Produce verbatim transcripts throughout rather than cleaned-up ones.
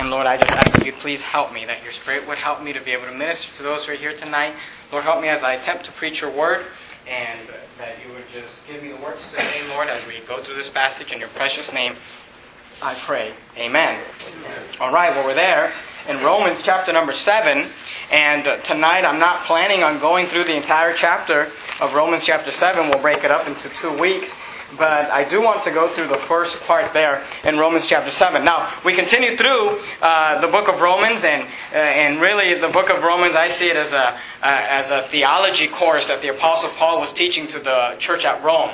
And Lord, I just ask that you'd please help me, that your Spirit would help me to be able to minister to those who are here tonight. Lord, help me as I attempt to preach your word, and that you would just give me the words to say, Lord, as we go through this passage. In your precious name, I pray. Amen. Amen. All right, well, we're there in Romans chapter number seven. And uh, tonight I'm not planning on going through the entire chapter of Romans chapter seven. We'll break it up into two weeks. But I do want to go through the first part there in Romans chapter seven. Now, we continue through uh, the book of Romans, and uh, and really the book of Romans, I see it as a uh, as a theology course that the Apostle Paul was teaching to the church at Rome.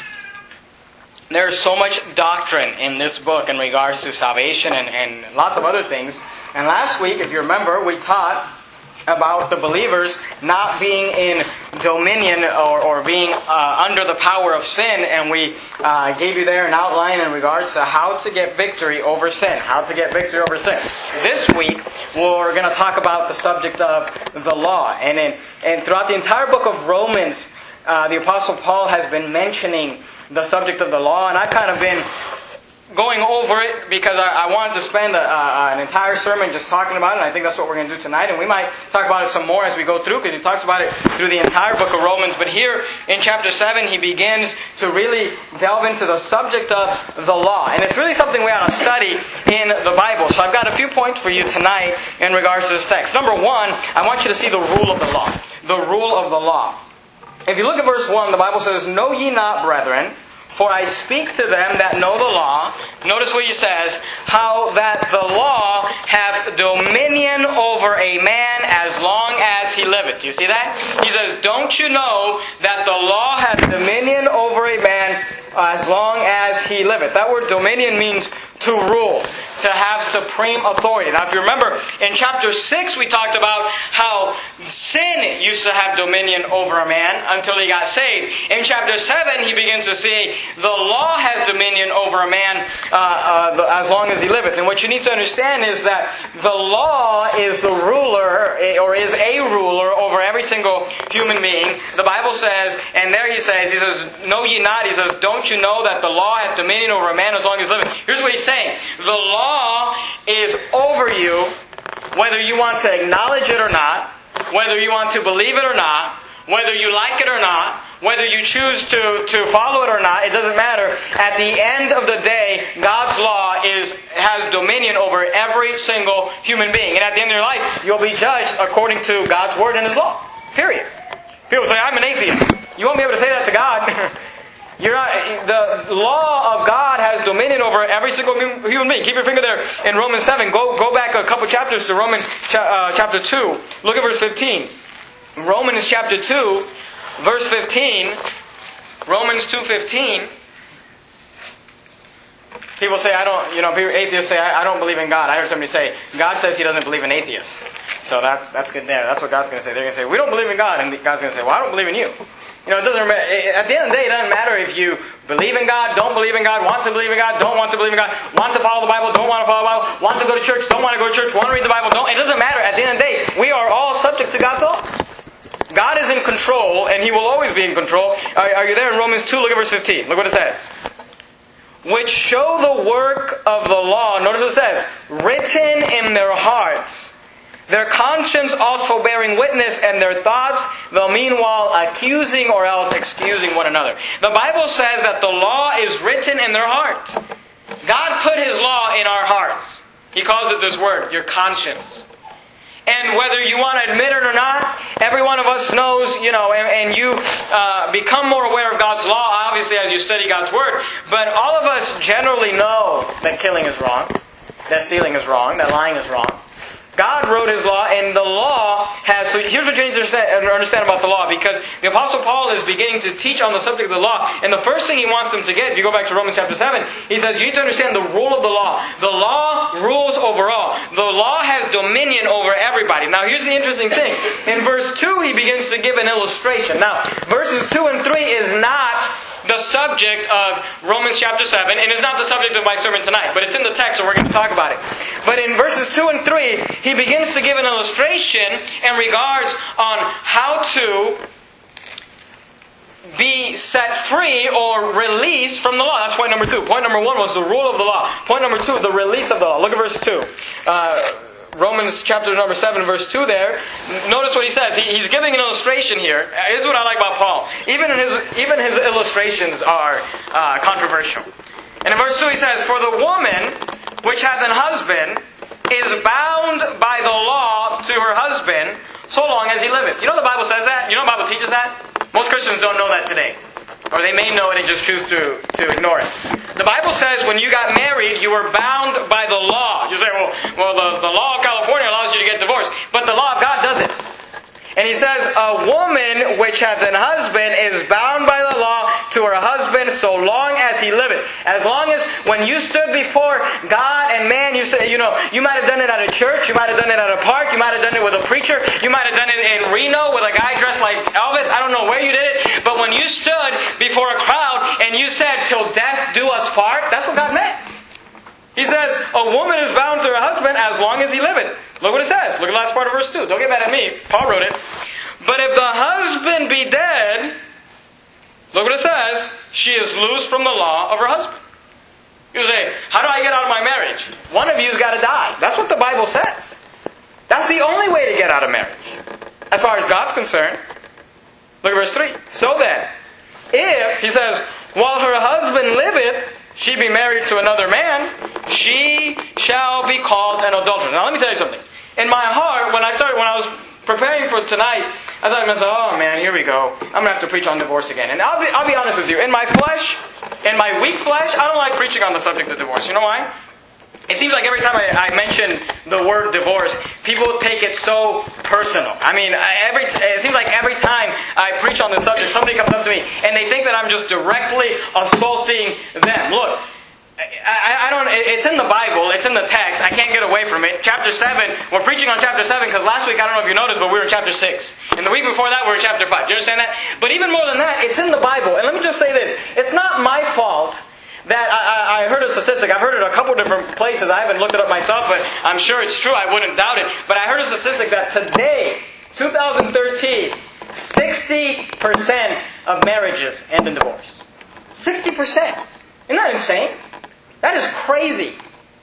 There is so much doctrine in this book in regards to salvation and, and lots of other things. And last week, if you remember, we taught about the believers not being in dominion or, or being uh, under the power of sin. And we uh, gave you there an outline in regards to how to get victory over sin. How to get victory over sin. This week, we're going to talk about the subject of the law. And, in, and throughout the entire book of Romans, uh, the Apostle Paul has been mentioning the subject of the law. And I've kind of been going over it because I, I wanted to spend a, a, an entire sermon just talking about it. And I think that's what we're going to do tonight. And we might talk about it some more as we go through, because he talks about it through the entire book of Romans. But here in chapter seven, he begins to really delve into the subject of the law. And it's really something we ought to study in the Bible. So I've got a few points for you tonight in regards to this text. Number one, I want you to see the rule of the law. The rule of the law. If you look at verse one, the Bible says, "Know ye not, brethren, for I speak to them that know the law." Notice what he says, "how that the law hath dominion over a man as long as he liveth." Do you see that? He says, "Don't you know that the law hath dominion over a man as long as he liveth?" That word dominion means to rule, to have supreme authority. Now, if you remember, in chapter six, we talked about how sin used to have dominion over a man until he got saved. In chapter seven, he begins to say, the law has dominion over a man uh, uh, as long as he liveth. And what you need to understand is that the law is the ruler, or is a ruler, over every single human being. The Bible says, and there he says, he says, "Know ye not," he says, "don't you know that the law hath dominion over a man as long as he liveth?" Here's what he's saying. The law is over you, whether you want to acknowledge it or not, whether you want to believe it or not, whether you like it or not, whether you choose to, to follow it or not. It doesn't matter. At the end of the day, God's law is has dominion over every single human being. And at the end of your life, you'll be judged according to God's word and His law. Period. People say, "I'm an atheist." You won't be able to say that to God. You're not, the law of God has dominion over every single human being. Keep your finger there in Romans seven. Go go back a couple chapters to Romans cha- uh, chapter two. Look at verse fifteen. Romans chapter two, verse fifteen. Romans two fifteen. People say, I don't, you know, atheists say, I, I don't believe in God. I heard somebody say, God says He doesn't believe in atheists. So that's that's good there. That's what God's going to say. They're going to say, we don't believe in God. And God's going to say, well, I don't believe in you. You know, it doesn't matter. At the end of the day, it doesn't matter if you believe in God, don't believe in God, want to believe in God, don't want to believe in God, want to follow the Bible, don't want to follow the Bible, want to go to church, don't want to go to church, want to read the Bible, don't. It doesn't matter. At the end of the day, we are all subject to God's law. God is in control, and He will always be in control. Are, are you there in Romans two? Look at verse fifteen. Look what it says. "Which show the work of the law," notice what it says, "written in their hearts, their conscience also bearing witness, and their thoughts, the meanwhile accusing or else excusing one another." The Bible says that the law is written in their heart. God put His law in our hearts. He calls it this word, your conscience. And whether you want to admit it or not, every one of us knows, you know, and, and you uh, become more aware of God's law, obviously, as you study God's Word. But all of us generally know that killing is wrong, that stealing is wrong, that lying is wrong. God wrote His law, and the law has... So here's what you need to understand about the law, because the Apostle Paul is beginning to teach on the subject of the law. And the first thing he wants them to get, if you go back to Romans chapter seven, he says you need to understand the rule of the law. The law rules over all. The law has dominion over everybody. Now here's the interesting thing. In verse two, he begins to give an illustration. Now, verses two and three is not the subject of Romans chapter seven, and it's not the subject of my sermon tonight, but it's in the text, so we're going to talk about it. But in verses two and three, he begins to give an illustration in regards on how to be set free or released from the law. That's point number two. Point number one was the rule of the law. Point number two, the release of the law. Look at verse two. Uh, Romans chapter number seven, verse two there. Notice what he says. He, he's giving an illustration here. Here's what I like about Paul. Even in his, even his illustrations are uh, controversial. And in verse two he says, "For the woman which hath an husband is bound by the law to her husband so long as he liveth." You know the Bible says that? You know the Bible teaches that? Most Christians don't know that today. Or they may know it and just choose to, to ignore it. The Bible says when you got married, you were bound by the law. You say, well, well the, the law of California allows you to get divorced. But the law of God doesn't. And he says, "A woman which hath an husband is bound by the law to her husband so long as he liveth." As long as when you stood before God and man, you say, you know, you might have done it at a church, you might have done it at a park, you might have done it with a preacher, you might have done it in Reno with a guy dressed like Elvis. I don't know where you did it. But when you stood before a crowd and you said, "Till death do us part," that's what God meant. He says, "A woman is bound to her husband as long as he liveth." Look what it says. Look at the last part of verse two. Don't get mad at me. Paul wrote it. "But if the husband be dead," look what it says, "she is loosed from the law of her husband." You say, how do I get out of my marriage? One of you's got to die. That's what the Bible says. That's the only way to get out of marriage, as far as God's concerned. Look at verse three. "So then, if," he says, "while her husband liveth, she be married to another man, she shall be called an adulteress." Now let me tell you something. In my heart, when I started, when I was preparing for tonight, I thought to myself, oh man, here we go. I'm going to have to preach on divorce again. And I'll be, I'll be honest with you. In my flesh, in my weak flesh, I don't like preaching on the subject of divorce. You know why? It seems like every time I, I mention the word divorce, people take it so personal. I mean, every it seems like every time I preach on this subject, somebody comes up to me and they think that I'm just directly assaulting them. Look, I, I don't. It's in the Bible. It's in the text. I can't get away from it. Chapter seven. We're preaching on chapter seven because last week, I don't know if you noticed, but we were in chapter six. And the week before that, we were in chapter five. Do you understand that? But even more than that, it's in the Bible. And let me just say this. It's not my fault that I, I heard a statistic. I've heard it a couple different places. I haven't looked it up myself, but I'm sure it's true. I wouldn't doubt it. But I heard a statistic that today, twenty thirteen, sixty percent of marriages end in divorce. sixty percent. Isn't that insane? That is crazy.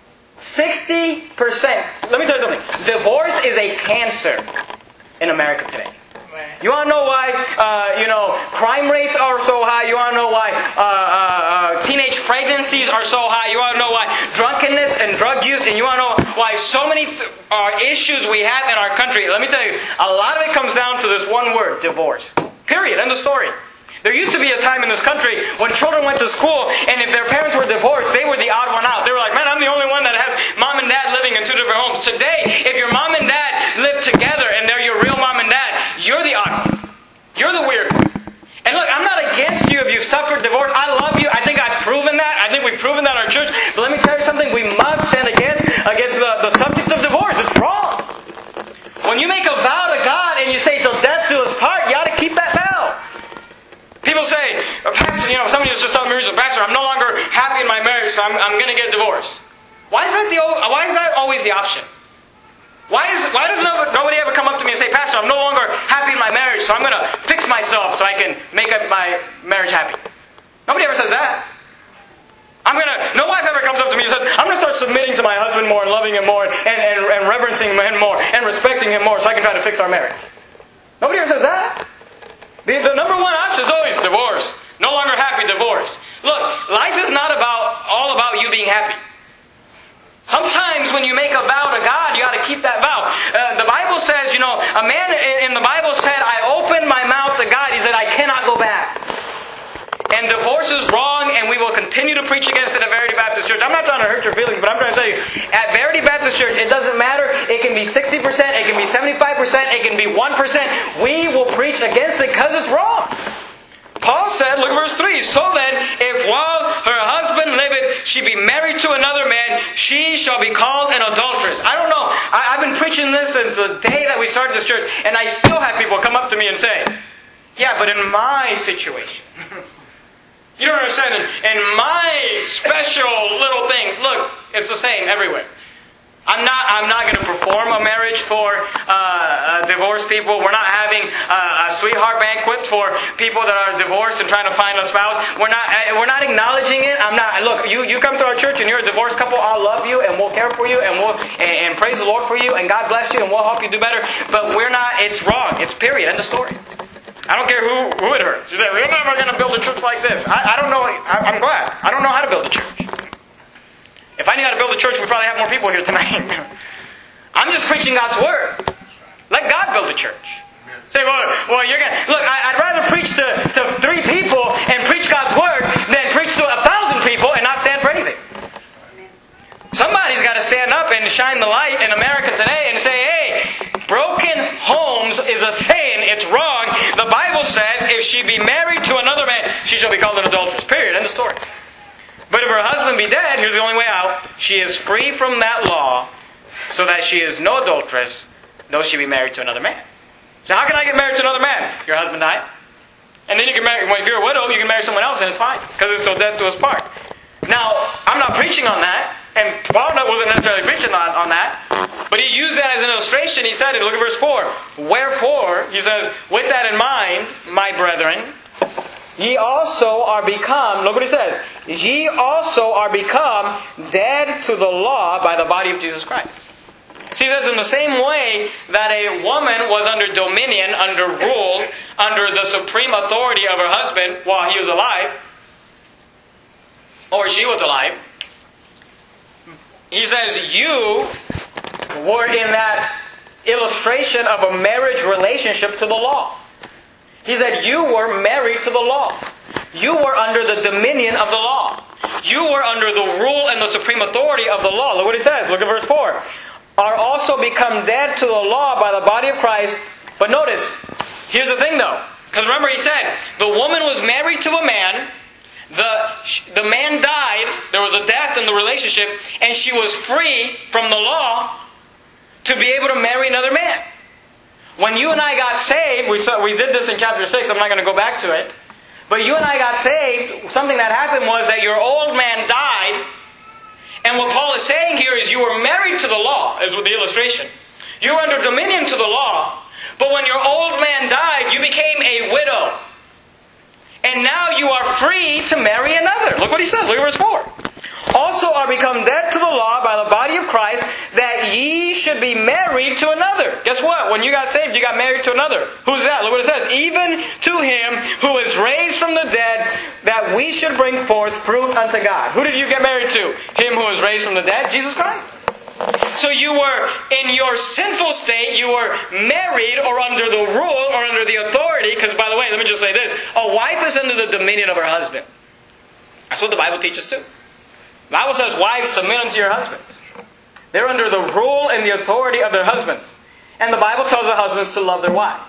sixty percent. Let me tell you something. Divorce is a cancer in America today. You want to know why, uh, you know, crime rates are so high? You want to know why uh, uh, uh, teenage pregnancies are so high? You want to know why drunkenness and drug use? And you want to know why so many th- uh, issues we have in our country? Let me tell you, a lot of it comes down to this one word, divorce. Period. End of story. There used to be a time in this country when children went to school and if their parents were divorced, they were the odd one out. They were like, man, I'm the only one that has mom and dad living in two different homes. Today, if your mom and dad live together and they're your real mom and dad, you're the odd one. You're the weird one. And look, I'm not against you if you've suffered divorce. I love you. I think I've proven that. I think we've proven that in our church. But let me tell you something. We must stand against, against the, the subject of divorce. It's wrong. When you make a vow to God and you say, till death do us part, you ought to keep that vow. People say, Pastor, you know, somebody was just telling me, Pastor, I'm no longer happy in my marriage, so I'm, I'm going to get divorced. Why is that the why is that always the option? Why is why does nobody, nobody ever come up to me and say, Pastor, I'm no longer happy in my marriage, so I'm going to fix myself so I can make up my marriage happy? Nobody ever says that. I'm gonna. No wife ever comes up to me and says, I'm going to start submitting to my husband more and loving him more and, and, and reverencing him more and respecting him more so I can try to fix our marriage. Nobody ever says that. The, the number one option is always divorce. No longer happy, divorce. Look, life is not about all about you being happy. Sometimes when you make a vow to God, you got to keep that vow. Uh, the Bible says, you know, a man in, in the Bible said, I opened my mouth to God. He said, I cannot go back. And divorce is wrong, and we will continue to preach against it at Verity Baptist Church. I'm not trying to hurt your feelings, but I'm trying to tell you, at Verity Baptist Church, it doesn't matter. It can be sixty percent, it can be seventy-five percent, it can be one percent. We will preach against it because it's wrong. Paul said, look at verse three, so then, if while her husband liveth, she be married to another man, she shall be called an adulteress. I don't know. I, I've been preaching this since the day that we started this church, and I still have people come up to me and say, yeah, but in my situation... You don't understand. In, in my special little thing, look, it's the same everywhere. I'm not. I'm not going to perform a marriage for uh, uh, divorced people. We're not having uh, a sweetheart banquet for people that are divorced and trying to find a spouse. We're not uh, we're not acknowledging it. I'm not. Look, you, you come to our church and you're a divorced couple. I'll love you and we'll care for you and we'll and, and praise the Lord for you and God bless you and we'll help you do better. But we're not. It's wrong. It's period. End of story. I don't care who, who it hurts. You say, we're never going to build a church like this. I, I don't know. I, I'm glad. I don't know how to build a church. If I knew how to build a church, we'd probably have more people here tonight. I'm just preaching God's Word. Let God build a church. Say, well, well you're going to... Look, I, I'd rather preach to, to three people and preach God's Word than preach to a thousand people and not stand for anything. Somebody's got to stand up and shine the light in America today and say, hey, broken homes is a sin. It's wrong. The Bible says if she be married to another man, she shall be called an adulteress. Period. End of story. But if her husband be dead, here's the only way out. She is free from that law so that she is no adulteress, though she be married to another man. So how can I get married to another man? Your husband died. And then you can marry, well, if you're a widow, you can marry someone else and it's fine. Because it's till death do us part. Now, I'm not preaching on that. And Paul wasn't necessarily preaching on, on that. But he used that as an illustration. He said it. Look at verse four. Wherefore, he says, with that in mind, my brethren, ye also are become, look what he says, ye also are become dead to the law by the body of Jesus Christ. See, he says in the same way that a woman was under dominion, under rule, under the supreme authority of her husband while he was alive, or she was alive, he says you were in that illustration of a marriage relationship to the law. He said you were married to the law. You were under the dominion of the law. You were under the rule and the supreme authority of the law. Look what he says. Look at verse four. Are also become dead to the law by the body of Christ. But notice, here's the thing though. Because remember he said, the woman was married to a man. The, the man died. There was a death in the relationship. And she was free from the law to be able to marry another man. When you and I got saved, we saw, we did this in chapter six, I'm not going to go back to it. But you and I got saved, something that happened was that your old man died. And what Paul is saying here is you were married to the law, as with the illustration. You were under dominion to the law. But when your old man died, you became a widow. And now you are free to marry another. Look what he says, look at verse four. Also are become dead to the law by the body of Christ, that ye should be married to another. Guess what? When you got saved, you got married to another. Who's that? Look what it says. Even to him who is raised from the dead, that we should bring forth fruit unto God. Who did you get married to? Him who was raised from the dead? Jesus Christ. So you were, in your sinful state, you were married or under the rule or under the authority. Because by the way, let me just say this. A wife is under the dominion of her husband. That's what the Bible teaches too. The Bible says, wives, submit unto your husbands. They're under the rule and the authority of their husbands. And the Bible tells the husbands to love their wives.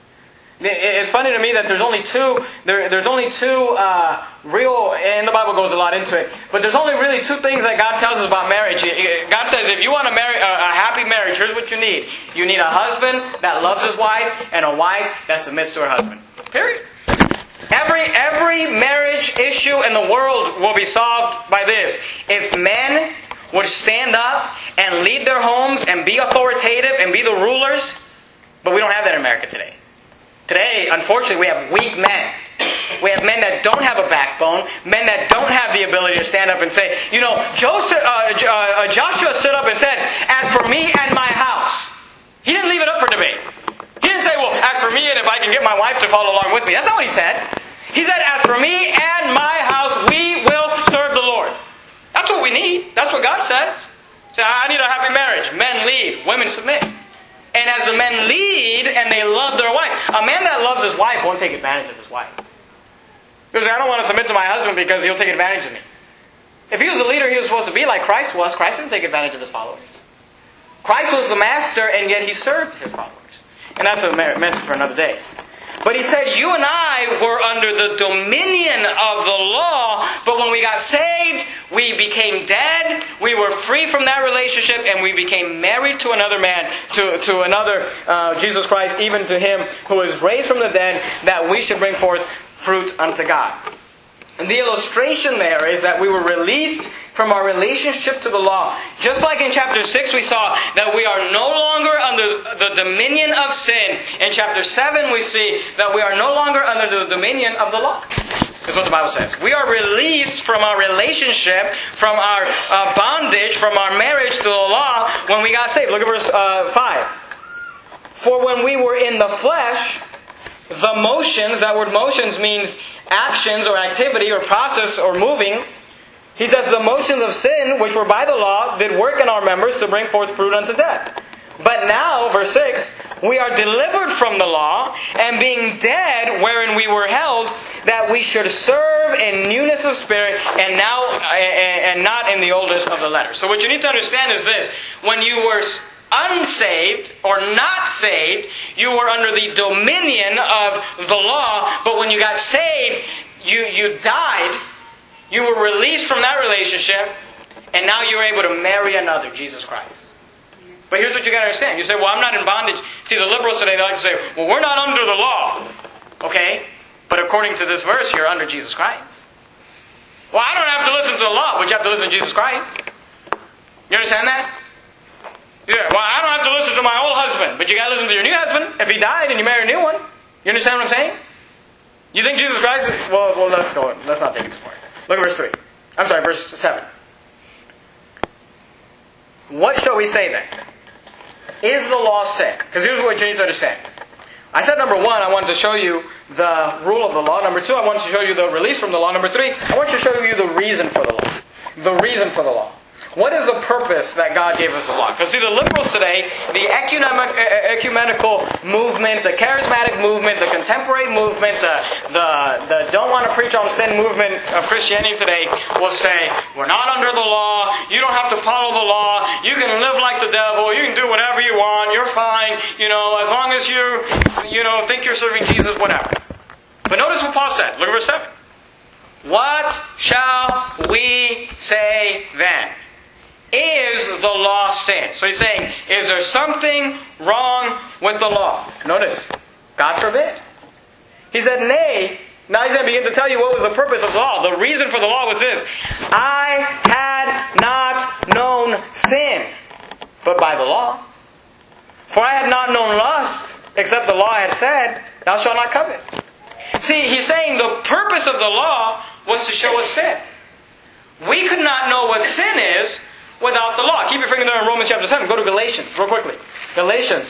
It's funny to me that there's only two, there, there's only two uh, real, and the Bible goes a lot into it, but there's only really two things that God tells us about marriage. God says, if you want to marry a, a happy marriage, here's what you need. You need a husband that loves his wife, and a wife that submits to her husband. Period. Every every marriage issue in the world will be solved by this. If men would stand up and lead their homes and be authoritative and be the rulers, but we don't have that in America today. Today, unfortunately, we have weak men. We have men that don't have a backbone, men that don't have the ability to stand up and say, you know, Joseph, uh, uh, Joshua stood up and said, as for me and my house. He didn't leave it up for debate. He didn't say, well, as for me and if I can get my wife to follow along with me. That's not what he said. He said, as for me and my house, we will serve the Lord. That's what we need. That's what God says. So I need a happy marriage. Men lead, women submit. And as the men lead and they love their wife, a man that loves his wife won't take advantage of his wife. Because I don't want to submit to my husband because he'll take advantage of me. If he was the leader he was supposed to be like Christ was, Christ didn't take advantage of his followers. Christ was the master and yet he served his followers. And that's a message for another day. But he said, you and I were under the dominion of the law, but when we got saved, we became dead, we were free from that relationship, and we became married to another man, to, to another uh, Jesus Christ, even to him who is raised from the dead, that we should bring forth fruit unto God. And the illustration there is that we were released from our relationship to the law. Just like in chapter six we saw that we are no longer under the dominion of sin. In chapter seven we see that we are no longer under the dominion of the law. That's what the Bible says. We are released from our relationship, from our uh, bondage, from our marriage to the law when we got saved. Look at verse uh, five. For when we were in the flesh, the motions, that word motions means actions or activity or process or moving. He says the motions of sin, which were by the law, did work in our members to bring forth fruit unto death. But now, verse six, we are delivered from the law, and being dead wherein we were held, that we should serve in newness of spirit, and now and not in the oldest of the letter. So what you need to understand is this: when you were unsaved or not saved, you were under the dominion of the law. But when you got saved, you you died. You were released from that relationship, and now you're able to marry another, Jesus Christ. But here's what you got to understand. You say, well, I'm not in bondage. See, the liberals today, they like to say, well, we're not under the law. Okay? But according to this verse, you're under Jesus Christ. Well, I don't have to listen to the law, but you have to listen to Jesus Christ. You understand that? Yeah, well, I don't have to listen to my old husband, but you got to listen to your new husband if he died and you marry a new one. You understand what I'm saying? You think Jesus Christ is... Well, well let's go. Let's not take it too far. Look at verse three. I'm sorry, verse seven. What shall we say then? Is the law sin? Because here's what you need to understand. I said number one, I wanted to show you the rule of the law. Number two, I wanted to show you the release from the law. Number three, I want to show you the reason for the law. The reason for the law. What is the purpose that God gave us the law? Because see, the liberals today, the ecumenical movement, the charismatic movement, the contemporary movement, the, the, the don't want to preach on sin movement of Christianity today will say, we're not under the law, you don't have to follow the law, you can live like the devil, you can do whatever you want, you're fine, you know, as long as you, you know, think you're serving Jesus, whatever. But notice what Paul said. Look at verse seven. What shall we say then? Is the law sin? So he's saying, is there something wrong with the law? Notice, God forbid. He said, nay. Now he's going to begin to tell you what was the purpose of the law. The reason for the law was this: I had not known sin, but by the law. For I had not known lust, except the law had said, thou shalt not covet. See, he's saying the purpose of the law was to show us sin. We could not know what sin is without the law. Keep your finger there in Romans chapter seven. Go to Galatians, real quickly. Galatians.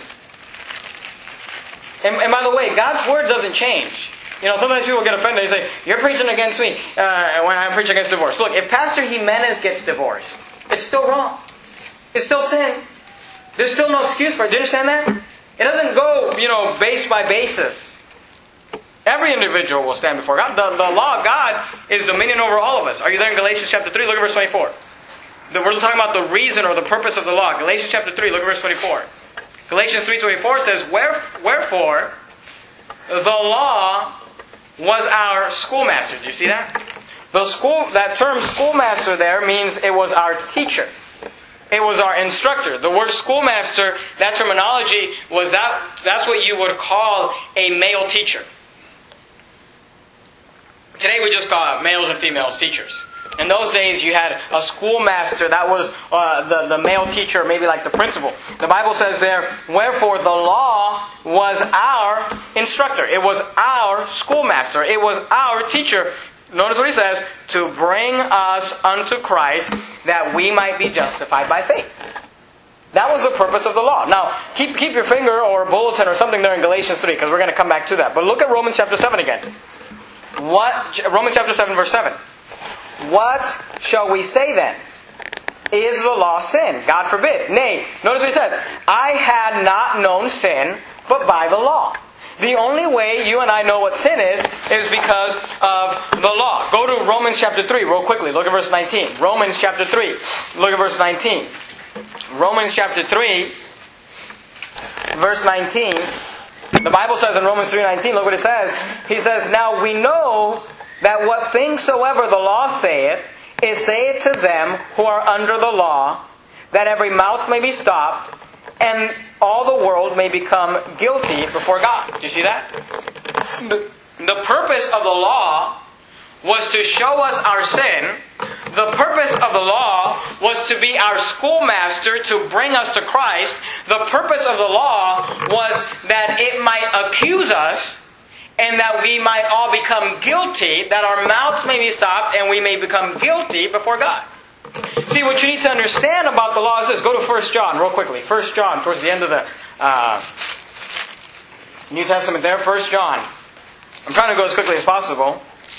And, and by the way, God's word doesn't change. You know, sometimes people get offended. They say, you're preaching against me uh, when I preach against divorce. Look, if Pastor Jimenez gets divorced, it's still wrong. It's still sin. There's still no excuse for it. Do you understand that? It doesn't go, you know, base by basis. Every individual will stand before God. The, the law of God is dominion over all of us. Are you there in Galatians chapter three? Look at verse twenty-four. We're talking about the reason or the purpose of the law. Galatians chapter three, look at verse twenty-four. Galatians three twenty-four says, Wherefore, the law was our schoolmaster. Do you see that? The school, that term schoolmaster there means it was our teacher. It was our instructor. The word schoolmaster, that terminology, was that that's what you would call a male teacher. Today we just call males and females teachers. In those days, you had a schoolmaster. That was uh, the, the male teacher, maybe like the principal. The Bible says there, wherefore the law was our instructor. It was our schoolmaster. It was our teacher. Notice what he says, to bring us unto Christ, that we might be justified by faith. That was the purpose of the law. Now, keep, keep your finger or bulletin or something there in Galatians three, because we're going to come back to that. But look at Romans chapter seven again. What? Romans chapter seven, verse seven. What shall we say then? Is the law sin? God forbid. Nay, notice what he says. I had not known sin, but by the law. The only way you and I know what sin is, is because of the law. Go to Romans chapter three real quickly. Look at verse nineteen. Romans chapter three. Look at verse nineteen. Romans chapter three, verse nineteen. The Bible says in Romans three nineteen, look what it says. He says, now we know that what things soever the law saith, is saith to them who are under the law, that every mouth may be stopped, and all the world may become guilty before God. Do you see that? The, the purpose of the law was to show us our sin The purpose of the law was to be our schoolmaster to bring us to Christ. The purpose of the law was that it might accuse us and that we might all become guilty, that our mouths may be stopped and we may become guilty before God. See, what you need to understand about the law is this. Go to First John real quickly. First John, towards the end of the uh, New Testament there. First John. I'm trying to go as quickly as possible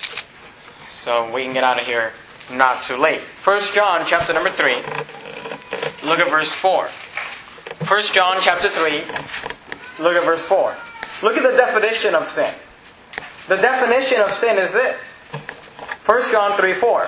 so we can get out of here not too late. First John chapter number three. Look at verse four. First John chapter three. Look at verse four. Look at the definition of sin. The definition of sin is this. First John three four.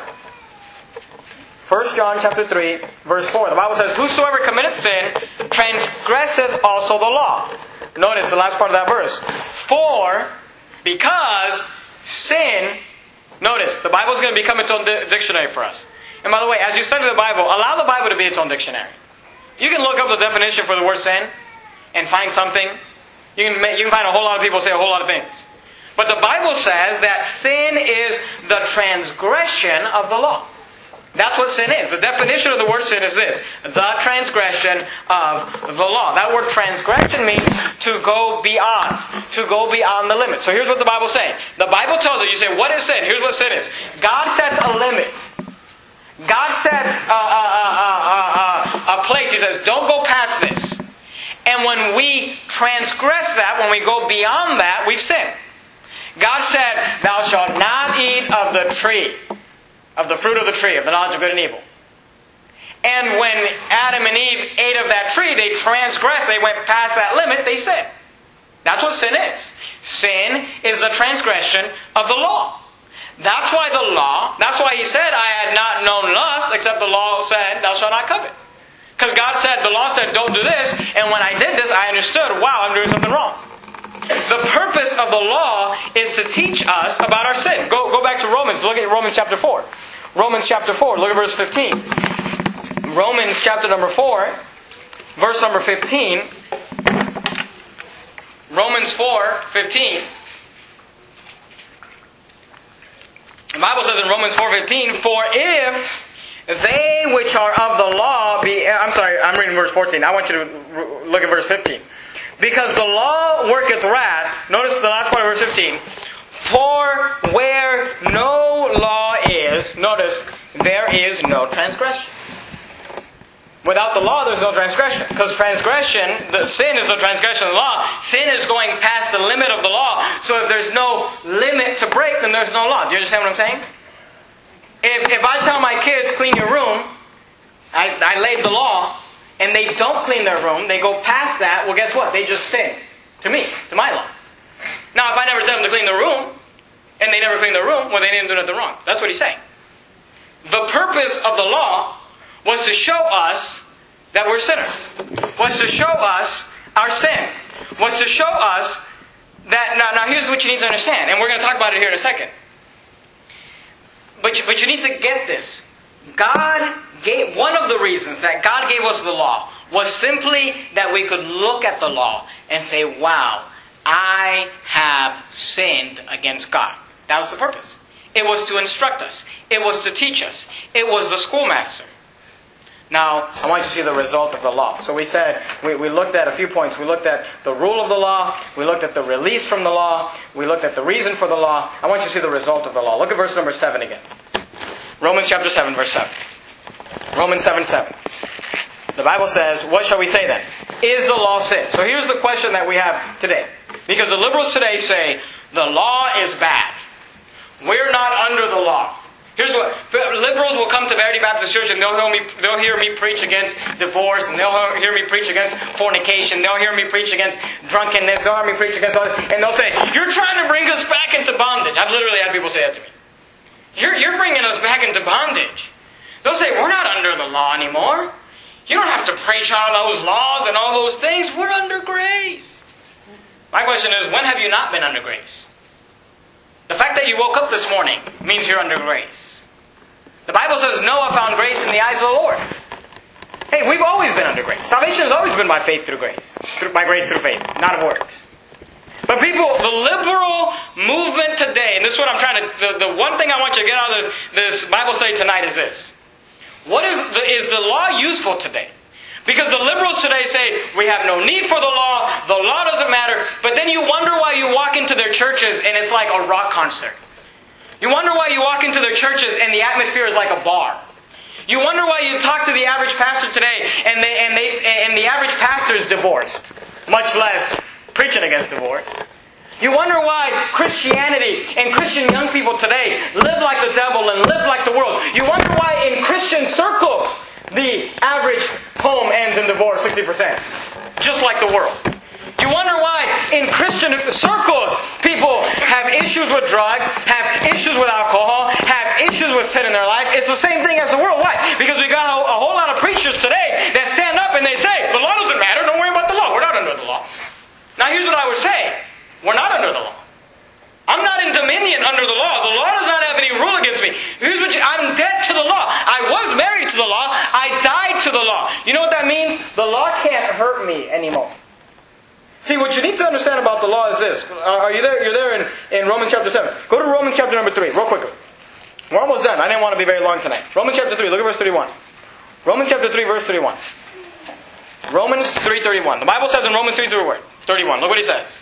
First John chapter three, verse four. The Bible says, whosoever committeth sin transgresseth also the law. Notice the last part of that verse. For, because sin, notice, the Bible is going to become its own di- dictionary for us. And by the way, as you study the Bible, allow the Bible to be its own dictionary. You can look up the definition for the word sin and find something. You can, you can find a whole lot of people say a whole lot of things. But the Bible says that sin is the transgression of the law. That's what sin is. The definition of the word sin is this. The transgression of the law. That word transgression means to go beyond. To go beyond the limit. So here's what the Bible says. The Bible tells us, you say, what is sin? Here's what sin is. God sets a limit. God sets a, a, a, a, a place. He says, don't go past this. And when we transgress that, when we go beyond that, we've sinned. God said, thou shalt not eat of the tree. Of the fruit of the tree, of the knowledge of good and evil. And when Adam and Eve ate of that tree, they transgressed, they went past that limit, they sinned. That's what sin is. Sin is the transgression of the law. That's why the law, that's why he said, I had not known lust, except the law said, thou shalt not covet. Because God said, the law said, don't do this, and when I did this, I understood, wow, I'm doing something wrong. The purpose of the law is to teach us about our sin. Go, go back to Romans. Look at Romans chapter four. Romans chapter four. Look at verse fifteen. Romans chapter number four. Verse number fifteen. Romans four fifteen. The Bible says in Romans four fifteen, for if they which are of the law be... I'm sorry, I'm reading verse fourteen. I want you to look at verse fifteen. Because the law worketh wrath. Notice the last part of verse fifteen. For where no law is, notice, there is no transgression. Without the law, there's no transgression. Because transgression, the sin is the transgression of the law. Sin is going past the limit of the law. So if there's no limit to break, then there's no law. Do you understand what I'm saying? If, if I tell my kids, clean your room, I, I laid the law, and they don't clean their room, they go past that, well guess what? They just sin. To me, to my law. Now if I never tell them to clean their room, and they never clean their room, well they didn't do nothing wrong. That's what he's saying. The purpose of the law was to show us that we're sinners. Was to show us our sin. Was to show us that, now, now here's what you need to understand, and we're going to talk about it here in a second. But you, but you need to get this. God gave, one of the reasons that God gave us the law was simply that we could look at the law and say, wow, I have sinned against God. That was the purpose. It was to instruct us. It was to teach us. It was the schoolmaster. Now, I want you to see the result of the law. So we said, we, we looked at a few points. We looked at the rule of the law. We looked at the release from the law. We looked at the reason for the law. I want you to see the result of the law. Look at verse number seven again. Romans chapter seven, verse seven. Romans seven, seven. The Bible says, what shall we say then? Is the law sin? So here's the question that we have today. Because the liberals today say, the law is bad. We're not under the law. Here's what, liberals will come to Verity Baptist Church and they'll hear me, they'll hear me preach against divorce, and they'll hear me preach against fornication, they'll hear me preach against drunkenness, they'll hear me preach against all this, and they'll say, you're trying to bring us back into bondage. I've literally had people say that to me. You're, you're bringing us back into bondage. They'll say, we're not under the law anymore. You don't have to preach all those laws and all those things. We're under grace. My question is, when have you not been under grace? The fact that you woke up this morning means you're under grace. The Bible says Noah found grace in the eyes of the Lord. Hey, we've always been under grace. Salvation has always been by faith through grace. Through, by grace through faith, not of works. But people, the liberal movement today, and this is what I'm trying to, the, the one thing I want you to get out of this, this Bible study tonight is this. What is the, is the law useful today? Because the liberals today say, we have no need for the law, the law doesn't matter, but then you wonder why you walk into their churches and it's like a rock concert. You wonder why you walk into their churches and the atmosphere is like a bar. You wonder why you talk to the average pastor today and they, and they, and the average pastor is divorced, much less preaching against divorce. You wonder why Christianity and Christian young people today live like the devil and live like the world. You wonder why in Christian circles the average home ends in divorce sixty percent. Just like the world. You wonder why in Christian circles people have issues with drugs, have issues with alcohol, have issues with sin in their life. It's the same thing as the world. Why? Because we got a, a whole lot of preachers today that stand up and they say, the law doesn't matter, don't worry about the law. We're not under the law. Now here's what I would say. We're not under the law. I'm not in dominion under the law. The law does not have any rule against me. Here's what you, I'm dead to the law. I was married to the law. I died to the law. You know what that means? The law can't hurt me anymore. See, what you need to understand about the law is this. Uh, are you there? You're there in, in Romans chapter seven. Go to Romans chapter number three, real quickly. We're almost done. I didn't want to be very long tonight. Romans chapter three, look at verse thirty-one. Romans chapter three, verse thirty-one. Romans three thirty-one. The Bible says in Romans three thirty-one, look what he says.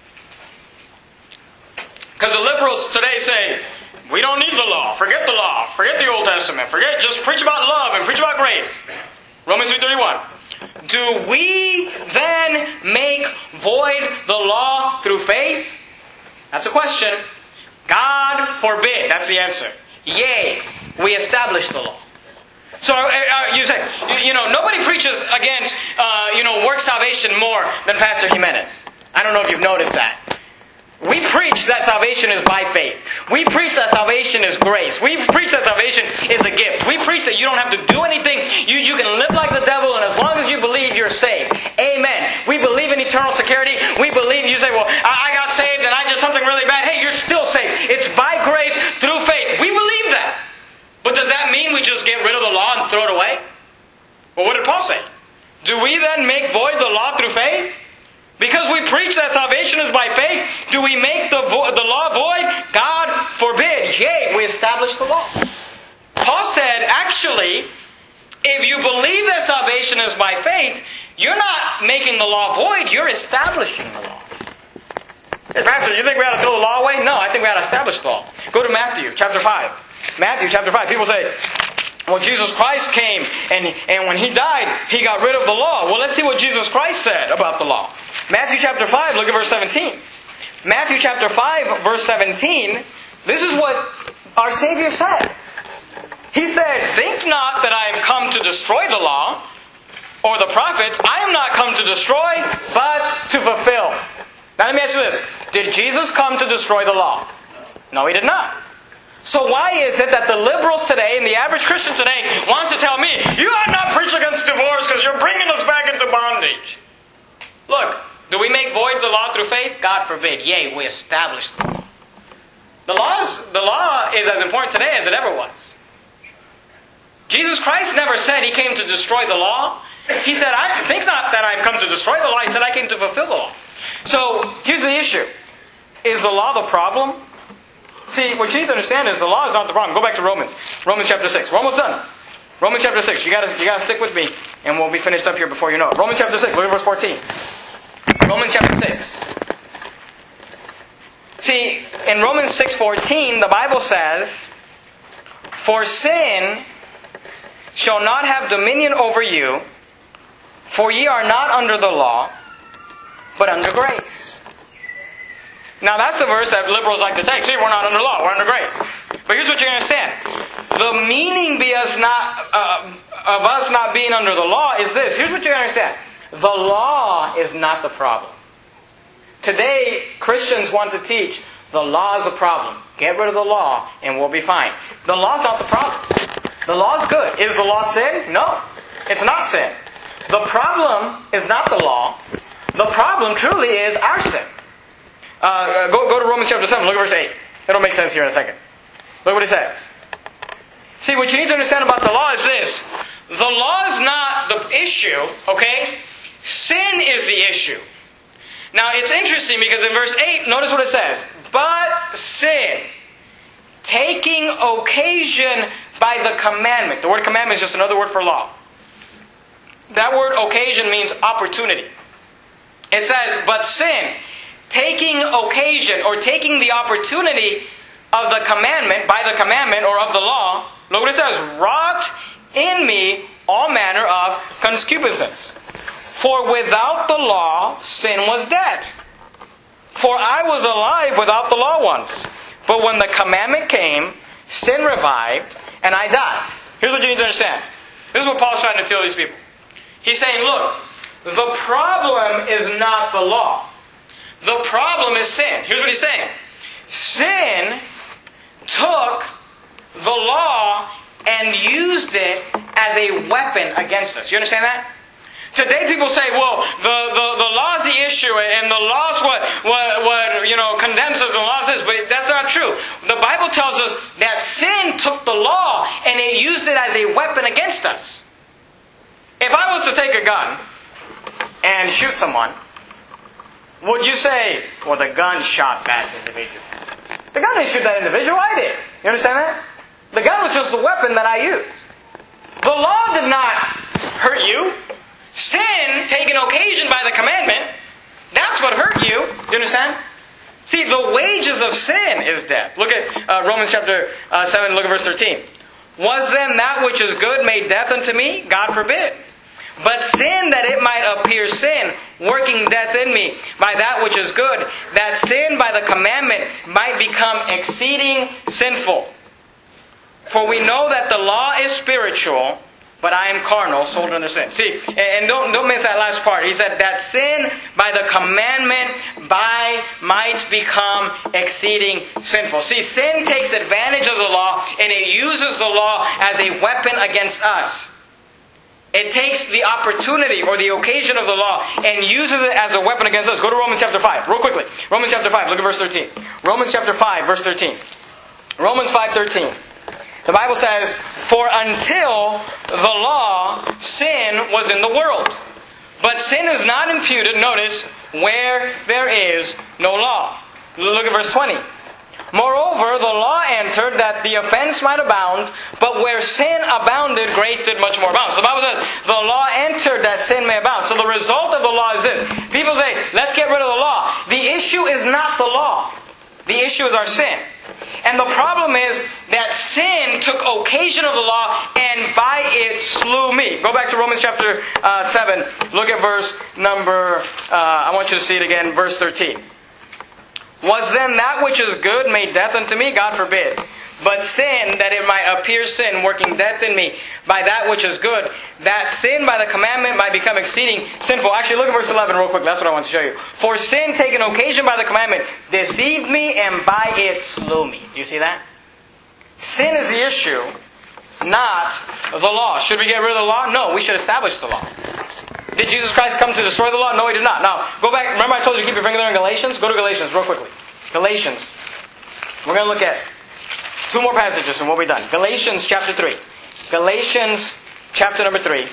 Because the liberals today say, we don't need the law. Forget the law. Forget the Old Testament. Forget, just preach about love and preach about grace. Romans three thirty-one. Do we then make void the law through faith? That's a question. God forbid. That's the answer. Yea, we establish the law. So uh, you say, you, you know, nobody preaches against, uh, you know, work salvation more than Pastor Jimenez. I don't know if you've noticed that. We preach that salvation is by faith. We preach that salvation is grace. We preach that salvation is a gift. We preach that you don't have to do anything. You, you can live like the devil, and as long as you believe, you're saved. Amen. We believe in eternal security. We believe, you say, well, I, I got saved and I did something really bad. Hey, you're still saved. It's by grace through faith. We believe that. But does that mean we just get rid of the law and throw it away? Well, what did Paul say? Do we then make void the law through faith? Because we preach that salvation is by faith, do we make the vo- the law void? God forbid. Yea, we establish the law. Paul said, actually, if you believe that salvation is by faith, you're not making the law void, you're establishing the law. Hey, Pastor, you think we ought to throw the law away? No, I think we ought to establish the law. Go to Matthew chapter five. Matthew chapter five. People say, well, Jesus Christ came, and, and when He died, He got rid of the law. Well, let's see what Jesus Christ said about the law. Matthew chapter five, look at verse seventeen. Matthew chapter five, verse seventeen, this is what our Savior said. He said, think not that I am come to destroy the law or the prophets. I am not come to destroy, but to fulfill. Now let me ask you this. Did Jesus come to destroy the law? No, He did not. So why is it that the liberals today and the average Christian today wants to tell me, you ought not preach against divorce because you're bringing us back into bondage? Look, do we make void the law through faith? God forbid. Yea, we establish the law. The, laws, the law is as important today as it ever was. Jesus Christ never said He came to destroy the law. He said, I think not that I've come to destroy the law. He said, I came to fulfill the law. So, here's the issue. Is the law the problem? See, what you need to understand is the law is not the problem. Go back to Romans. Romans chapter six. We're almost done. Romans chapter six. You gotta, you gotta stick with me, and we'll be finished up here before you know it. Romans chapter six. Look at verse fourteen. Romans chapter six. See, in Romans six fourteen, the Bible says, for sin shall not have dominion over you, for ye are not under the law, but under grace. Now that's a verse that liberals like to take. See, we're not under law, we're under grace. But here's what you understand. The meaning be us not, uh, of us not being under the law is this. Here's what you understand. The law is not the problem. Today, Christians want to teach the law is a problem. Get rid of the law and we'll be fine. The law is not the problem. The law is good. Is the law sin? No. It's not sin. The problem is not the law. The problem truly is our sin. Uh, go, go to Romans chapter seven. Look at verse eight. It'll make sense here in a second. Look what it says. See, what you need to understand about the law is this. The law is not the issue, okay? Sin is the issue. Now, it's interesting because in verse eight, notice what it says. But sin, taking occasion by the commandment. The word commandment is just another word for law. That word occasion means opportunity. It says, but sin, taking occasion or taking the opportunity of the commandment, by the commandment or of the law, look what it says, wrought in me all manner of concupiscence. For without the law, sin was dead. For I was alive without the law once. But when the commandment came, sin revived, and I died. Here's what you need to understand. This is what Paul's trying to tell these people. He's saying, look, the problem is not the law. The problem is sin. Here's what he's saying. Sin took the law and used it as a weapon against us. You understand that? Today people say, well, the, the, the law is the issue, and the law is what, what, what you know, condemns us, and the law is this, but that's not true. The Bible tells us that sin took the law and it used it as a weapon against us. If I was to take a gun and shoot someone, would you say, well, the gun shot that individual? The gun didn't shoot that individual, I did. You understand that? The gun was just the weapon that I used. The law did not hurt you. Sin, taken occasion by the commandment, that's what hurt you. Do you understand? See, the wages of sin is death. Look at uh, Romans chapter uh, seven, look at verse thirteen. Was then that which is good made death unto me? God forbid. But sin, that it might appear sin, working death in me by that which is good, that sin by the commandment might become exceeding sinful. For we know that the law is spiritual, but I am carnal, sold under sin. See, and don't, don't miss that last part. He said that sin by the commandment by might become exceeding sinful. See, sin takes advantage of the law and it uses the law as a weapon against us. It takes the opportunity or the occasion of the law and uses it as a weapon against us. Go to Romans chapter five, real quickly. Romans chapter five, look at verse thirteen. Romans chapter five, verse thirteen. Romans five thirteen. The Bible says, for until the law, sin was in the world. But sin is not imputed, notice, where there is no law. Look at verse twenty. Moreover, the law entered that the offense might abound, but where sin abounded, grace did much more abound. So the Bible says, the law entered that sin may abound. So the result of the law is this. People say, let's get rid of the law. The issue is not the law. The issue is our sin. And the problem is that sin took occasion of the law and by it slew me. Go back to Romans chapter uh, seven. Look at verse number, uh, I want you to see it again, verse thirteen. Was then that which is good made death unto me? God forbid. But sin, that it might appear sin, working death in me by that which is good, that sin by the commandment might become exceeding sinful. Actually, look at verse eleven real quick. That's what I want to show you. For sin, taken occasion by the commandment, deceived me, and by it slew me. Do you see that? Sin is the issue, not the law. Should we get rid of the law? No, we should establish the law. Did Jesus Christ come to destroy the law? No, He did not. Now, go back. Remember I told you to keep your finger there in Galatians? Go to Galatians real quickly. Galatians. We're going to look at two more passages and we'll be done. Galatians chapter three. Galatians chapter number three.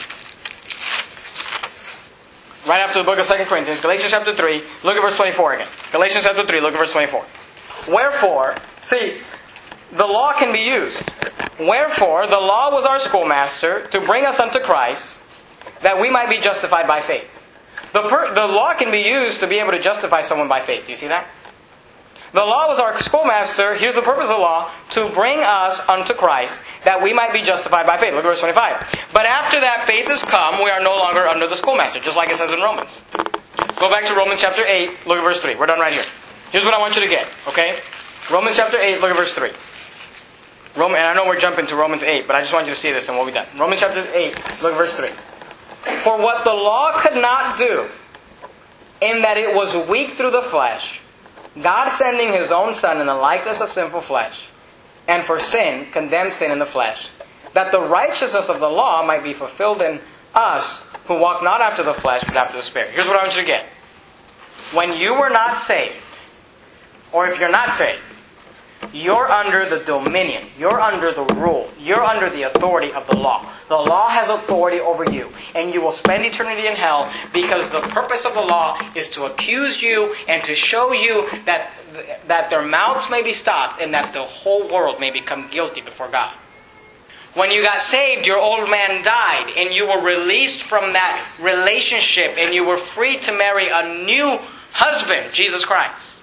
Right after the book of Second Corinthians. Galatians chapter three. Look at verse twenty-four again. Galatians chapter three. Look at verse twenty-four. Wherefore, see, the law can be used. Wherefore, the law was our schoolmaster to bring us unto Christ, that we might be justified by faith. The, per, the law can be used to be able to justify someone by faith. Do you see that? The law was our schoolmaster, here's the purpose of the law, to bring us unto Christ, that we might be justified by faith. Look at verse twenty-five. But after that faith is come, we are no longer under the schoolmaster, just like it says in Romans. Go back to Romans chapter eight, look at verse three. We're done right here. Here's what I want you to get, okay? Romans chapter eight, look at verse three. Roman, and I know we're jumping to Romans eight, but I just want you to see this and we'll be done. Romans chapter eight, look at verse three. For what the law could not do, in that it was weak through the flesh, God sending His own Son in the likeness of sinful flesh, and for sin, condemned sin in the flesh, that the righteousness of the law might be fulfilled in us, who walk not after the flesh, but after the Spirit. Here's what I want you to get. When you were not saved, or if you're not saved, you're under the dominion, you're under the rule, you're under the authority of the law. The law has authority over you, and you will spend eternity in hell because the purpose of the law is to accuse you and to show you that, that their mouths may be stopped and that the whole world may become guilty before God. When you got saved, your old man died, and you were released from that relationship, and you were free to marry a new husband, Jesus Christ.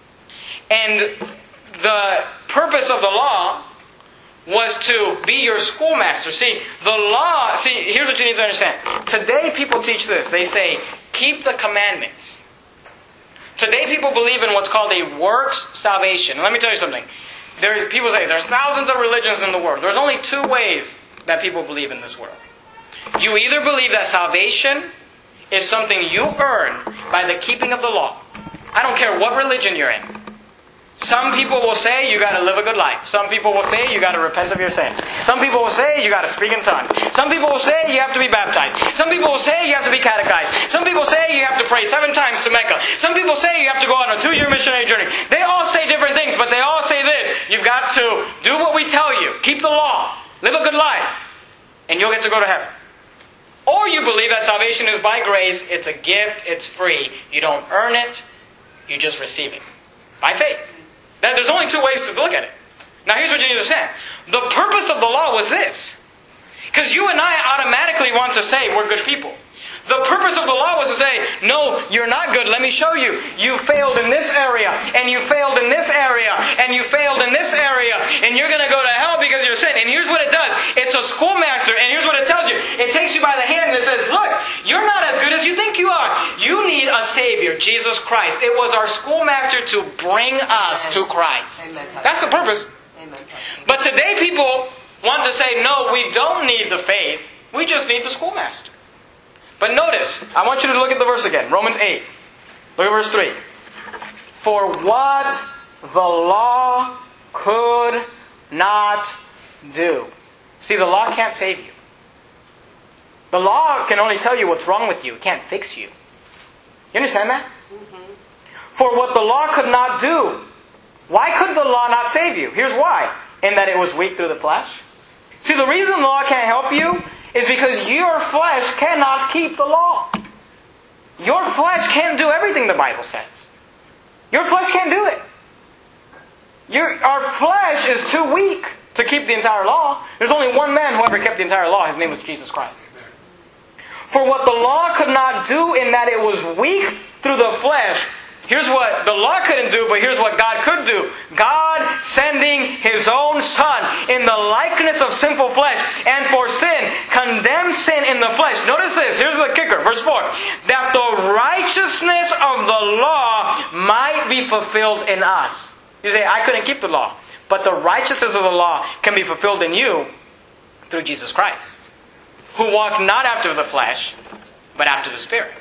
And the purpose of the law was to be your schoolmaster. See, the law, see, here's what you need to understand. Today people teach this. They say, keep the commandments. Today people believe in what's called a works salvation. Let me tell you something. There, people say there's thousands of religions in the world. There's only two ways that people believe in this world. You either believe that salvation is something you earn by the keeping of the law. I don't care what religion you're in. Some people will say you got to live a good life. Some people will say you got to repent of your sins. Some people will say you got to speak in tongues. Some people will say you have to be baptized. Some people will say you have to be catechized. Some people say you have to pray seven times to Mecca. Some people say you have to go on a two-year missionary journey. They all say different things, but they all say this. You've got to do what we tell you. Keep the law. Live a good life. And you'll get to go to heaven. Or you believe that salvation is by grace. It's a gift. It's free. You don't earn it. You just receive it. By faith. There's only two ways to look at it. Now here's what you need to understand. The purpose of the law was this. Because you and I automatically want to say we're good people. The purpose of the law was to say, no, you're not good. Let me show you. You failed in this area, and you failed in this area, and you failed in this area, and you're going to go to hell because you're sin. And here's what it does. It's a schoolmaster, and here's what it tells you. It takes you by the hand and it says, look, you're not as good as you think you are. You need a Savior, Jesus Christ. It was our schoolmaster to bring us to Christ. Amen. That's the purpose. Amen. But today people want to say, no, we don't need the faith. We just need the schoolmaster. But notice, I want you to look at the verse again. Romans eight. Look at verse three. For what the law could not do. See, the law can't save you. The law can only tell you what's wrong with you. It can't fix you. You understand that? Mm-hmm. For what the law could not do. Why could the law not save you? Here's why. In that it was weak through the flesh. See, the reason the law can't help you is because your flesh cannot keep the law. Your flesh can't do everything the Bible says. Your flesh can't do it. Your, our flesh is too weak to keep the entire law. There's only one man who ever kept the entire law. His name was Jesus Christ. For what the law could not do in that it was weak through the flesh, here's what the law couldn't do, but here's what God could do. God sending His own Son in the likeness of sinful flesh, and for sin, condemned sin in the flesh. Notice this. Here's the kicker. Verse four. That the righteousness of the law might be fulfilled in us. You say, I couldn't keep the law. But the righteousness of the law can be fulfilled in you through Jesus Christ, who walked not after the flesh, but after the Spirit.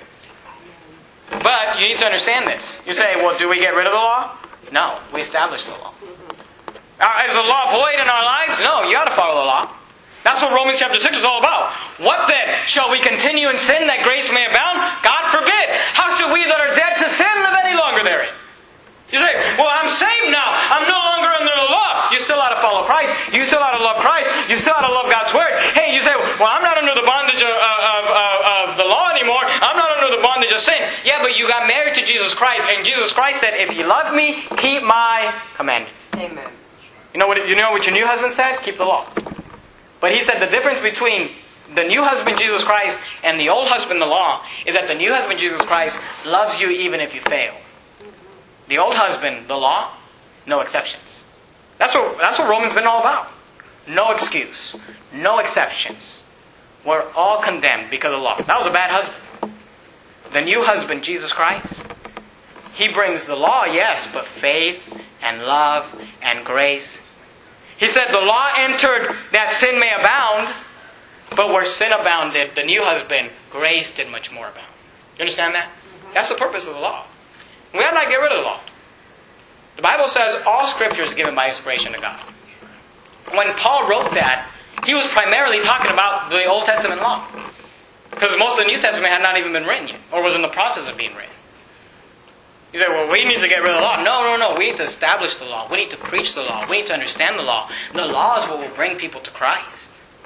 But you need to understand this. You say, well, do we get rid of the law? No, we establish the law. Uh, is the law void in our lives? No, you got to follow the law. That's what Romans chapter six is all about. What then? Shall we continue in sin that grace may abound? God forbid. How should we that are dead to sin live any longer therein? You say, well, I'm saved now. I'm no longer under the law. You still ought to follow Christ. You still ought to love Christ. You still ought to love God's Word. Hey, you say, well, I'm not under the bondage of, of, of, of the law anymore. I'm not under the bondage of sin. Yeah, but you got married to Jesus Christ, and Jesus Christ said, if you love me, keep my commandments. Amen. You know what, you know what your new husband said? Keep the law. But he said the difference between the new husband, Jesus Christ, and the old husband, the law, is that the new husband, Jesus Christ, loves you even if you fail. The old husband, the law, no exceptions. That's what, that's what Romans been all about. No excuse. No exceptions. We're all condemned because of the law. That was a bad husband. The new husband, Jesus Christ, He brings the law, yes, but faith and love and grace. He said the law entered that sin may abound, but where sin abounded, the new husband, grace did much more abound. You understand that? That's the purpose of the law. We have not get rid of the law. The Bible says all Scripture is given by inspiration to God. When Paul wrote that, he was primarily talking about the Old Testament law. Because most of the New Testament had not even been written yet, or was in the process of being written. You say, well, we need to get rid of the law. No, no, no. We need to establish the law. We need to preach the law. We need to understand the law. The law is what will bring people to Christ.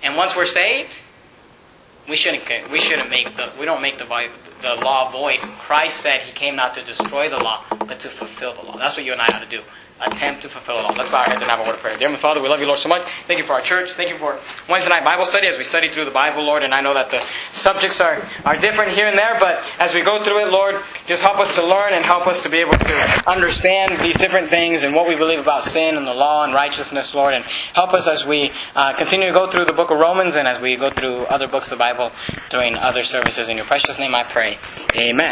And once we're saved, we shouldn't we shouldn't make the we don't make the the law void. Christ said He came not to destroy the law, but to fulfill the law. That's what you and I ought to do. Attempt to fulfill the law. Let's bow our heads and have a word of prayer. Dear Father, we love you, Lord, so much. Thank you for our church. Thank you for Wednesday night Bible study as we study through the Bible, Lord. And I know that the subjects are, are different here and there, but as we go through it, Lord, just help us to learn and help us to be able to understand these different things and what we believe about sin and the law and righteousness, Lord. And help us as we uh, continue to go through the book of Romans and as we go through other books of the Bible during other services. In your precious name I pray. Amen.